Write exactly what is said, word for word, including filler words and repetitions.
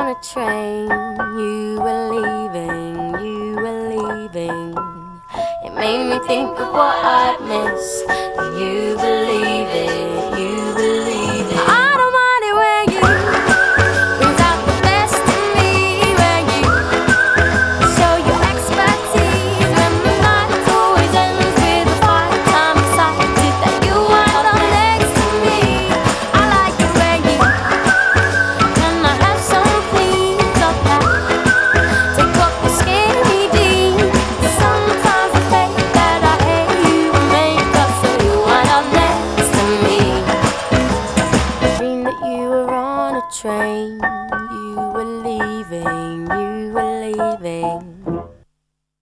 on a train, you were leaving, you were leaving. It made me think of what I'd miss. Do you believe it? You believe it? I don't mind it when you brings out the best in me, when you show your expertise, when the night always ends with a fight. I'm excited that you wind up next to me. I like it when you can I have some please up that take off the skinny jeans. Sometimes I think that I hate you and make up so you wind up next to me. Dream that you were on a train, you were leaving,